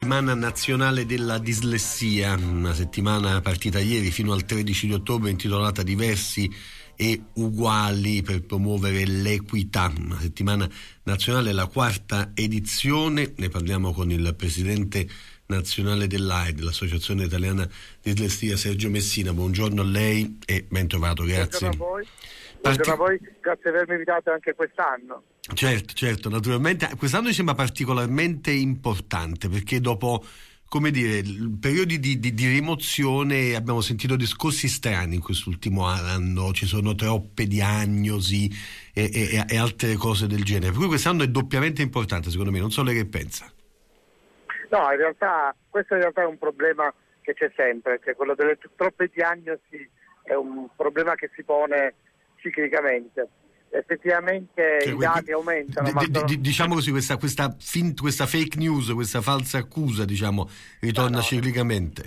settimana nazionale della dislessia, una settimana partita ieri fino al 13 di ottobre intitolata Diversi e uguali per promuovere l'equità, una settimana nazionale, la quarta edizione. Ne parliamo con il presidente nazionale dell'AID, dell'Associazione Italiana di Dislessia, Sergio Messina. Buongiorno a lei e ben trovato, grazie. Buongiorno a voi. Buongiorno a voi, grazie per avermi invitato anche quest'anno. Certo, naturalmente. Quest'anno mi sembra particolarmente importante perché dopo, come dire, periodi di rimozione abbiamo sentito discorsi strani in quest'ultimo anno, ci sono troppe diagnosi e altre cose del genere, per cui quest'anno è doppiamente importante secondo me, non so lei che pensa. No, in realtà questo è un problema che c'è sempre, cioè quello delle troppe diagnosi è un problema che si pone ciclicamente. Effettivamente i dati aumentano. Diciamo così, questa fake news, questa falsa accusa, diciamo, ritorna ciclicamente.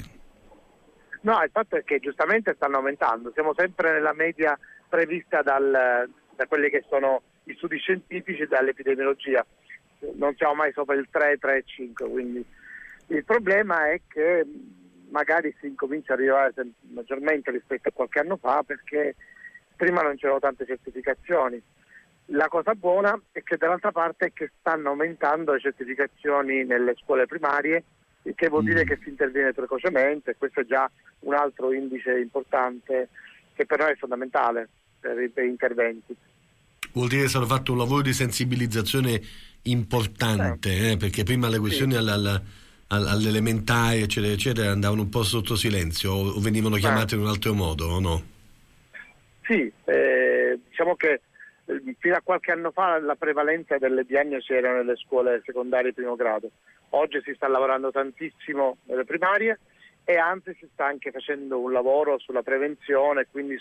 No, il fatto è che giustamente stanno aumentando, siamo sempre nella media prevista da quelli che sono gli studi scientifici e dall'epidemiologia, non siamo mai sopra il 3,5, quindi il problema è che magari si incomincia a arrivare maggiormente rispetto a qualche anno fa, perché prima non c'erano tante certificazioni. La cosa buona è che dall'altra parte è che stanno aumentando le certificazioni nelle scuole primarie, il che vuol dire che si interviene precocemente, e questo è già un altro indice importante che per noi è fondamentale per i interventi. Vuol dire che è stato fatto un lavoro di sensibilizzazione importante, perché prima le questioni all'elementare eccetera andavano un po' sotto silenzio o venivano chiamate in un altro modo, o no? Sì, diciamo che fino a qualche anno fa la prevalenza delle diagnosi era nelle scuole secondarie di primo grado. Oggi si sta lavorando tantissimo nelle primarie e anzi si sta anche facendo un lavoro sulla prevenzione, quindi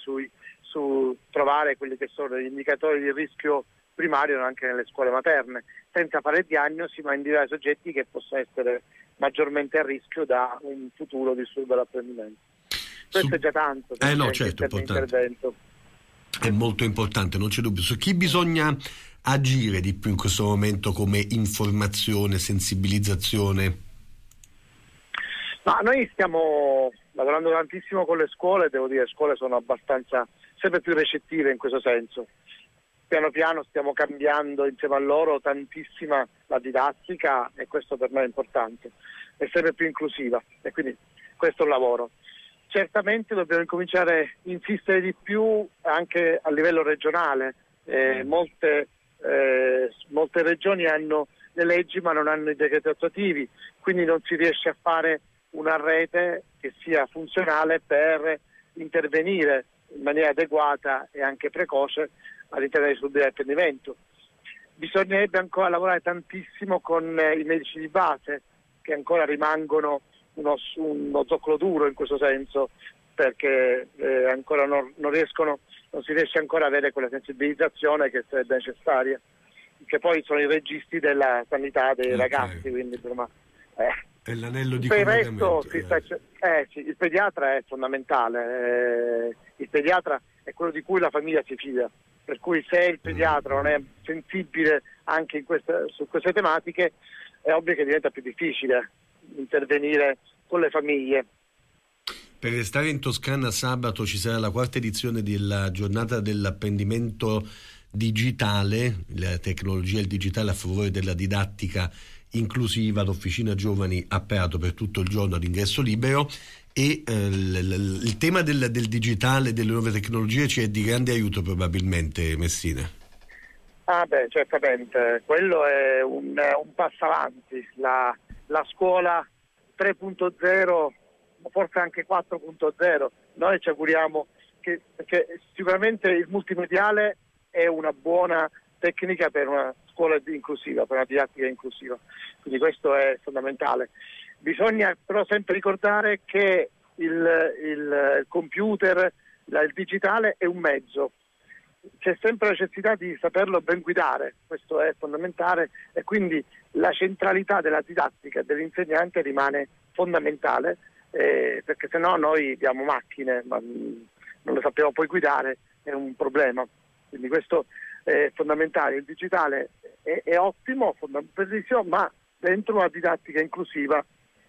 su trovare quelli che sono gli indicatori di rischio primario anche nelle scuole materne, senza fare diagnosi ma individuare soggetti che possono essere maggiormente a rischio da un futuro disturbo dell'apprendimento. Questo è già tanto. Certo, intervento. È molto importante, non c'è dubbio. Su chi bisogna agire di più in questo momento come informazione, sensibilizzazione? Ma noi stiamo lavorando tantissimo con le scuole, devo dire, le scuole sono abbastanza sempre più recettive in questo senso. Piano piano stiamo cambiando insieme a loro tantissima la didattica e questo per noi è importante, è sempre più inclusiva e quindi questo è un lavoro. Certamente dobbiamo incominciare a insistere di più anche a livello regionale. Molte regioni hanno le leggi ma non hanno i decreti attuativi, quindi non si riesce a fare una rete che sia funzionale per intervenire in maniera adeguata e anche precoce all'interno dei disturbi dell'apprendimento. Bisognerebbe ancora lavorare tantissimo con i medici di base, che ancora rimangono uno zoccolo duro in questo senso, perché ancora non si riesce ancora ad avere quella sensibilizzazione che sarebbe necessaria, che poi sono i registi della sanità dei ragazzi, quindi insomma è l'anello di collegamento. Il pediatra è fondamentale, il pediatra è quello di cui la famiglia si fida, per cui se il pediatra non è sensibile anche su queste tematiche è ovvio che diventa più difficile intervenire con le famiglie. Per restare in Toscana, sabato ci sarà la quarta edizione della giornata dell'apprendimento digitale, la tecnologia e il digitale a favore della didattica inclusiva. L'Officina Giovani ha aperto per tutto il giorno ad ingresso libero e il tema del digitale, delle nuove tecnologie ci è di grande aiuto probabilmente, Messina. Certamente, quello è un passo avanti, la scuola 3.0, forse anche 4.0, noi ci auguriamo perché sicuramente il multimediale è una buona tecnica per una scuola inclusiva, per una didattica inclusiva, quindi questo è fondamentale. Bisogna però sempre ricordare che il computer, il digitale è un mezzo, c'è sempre la necessità di saperlo ben guidare, questo è fondamentale e quindi la centralità della didattica e dell'insegnante rimane fondamentale, perché se no noi diamo macchine ma non le sappiamo poi guidare, è un problema, quindi questo è fondamentale. Il digitale è ottimo, bellissimo, ma dentro una didattica inclusiva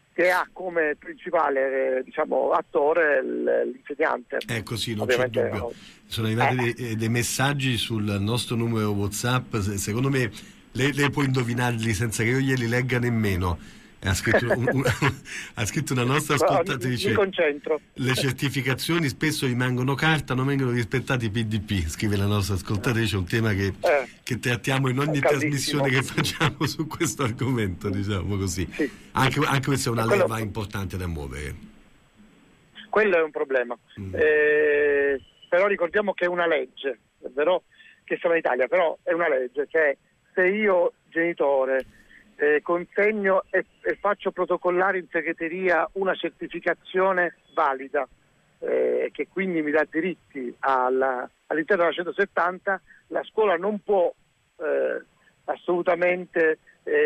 che ha come principale attore l'insegnante. Ecco, sì, non c'è dubbio. Sono arrivati dei messaggi sul nostro numero WhatsApp, secondo me lei può indovinarli senza che io glieli legga nemmeno. Ha scritto, ha scritto una nostra ascoltatrice: mi concentro. Le certificazioni spesso rimangono carta, non vengono rispettati i PDP, scrive la nostra ascoltatrice, un tema che trattiamo in ogni trasmissione che facciamo su questo argomento, diciamo così. Sì. Anche questa è una leva importante da muovere. Quello è un problema. Però ricordiamo che è una legge, è vero che siamo in Italia, però è una legge, cioè se io genitore consegno e faccio protocollare in segreteria una certificazione valida che quindi mi dà diritti all'interno della 170, la scuola non può assolutamente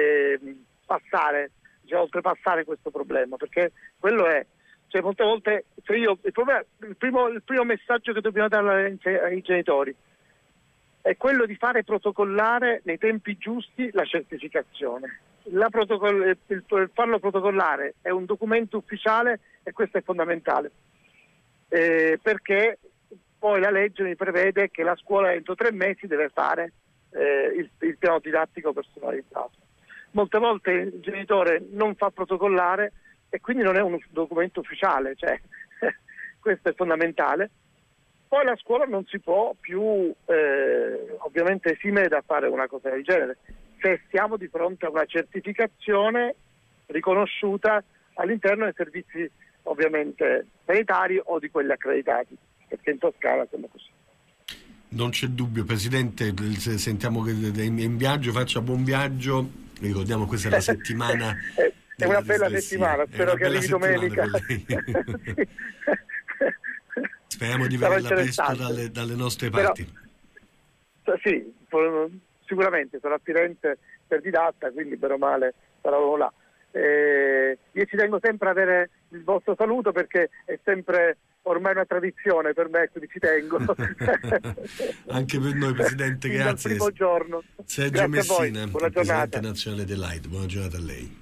oltrepassare questo problema, perché quello è, cioè molte volte il primo messaggio che dobbiamo dare ai genitori è quello di fare protocollare nei tempi giusti la certificazione. Farlo protocollare è un documento ufficiale e questo è fondamentale, perché poi la legge mi prevede che la scuola entro 3 mesi deve fare il piano didattico personalizzato. Molte volte il genitore non fa protocollare e quindi non è un documento ufficiale, cioè questo è fondamentale. Poi la scuola non si può più ovviamente esimere da fare una cosa del genere, se siamo di fronte a una certificazione riconosciuta all'interno dei servizi ovviamente sanitari o di quelli accreditati, perché in Toscana siamo così. Non c'è dubbio, Presidente, sentiamo che è in viaggio, faccia buon viaggio, ricordiamo questa è la settimana è una bella settimana, spero che arrivi domenica. Speriamo di vederla presto dalle nostre parti. Però, sì, sicuramente sono aspirante per didatta, quindi bene o male sarò là. Io ci tengo sempre a avere il vostro saluto perché è sempre ormai una tradizione per me, quindi ci tengo. Anche per noi, Presidente, grazie. Dal primo giorno. Sergio Messina, buona Presidente giornata nazionale dell'AID, buona giornata a lei.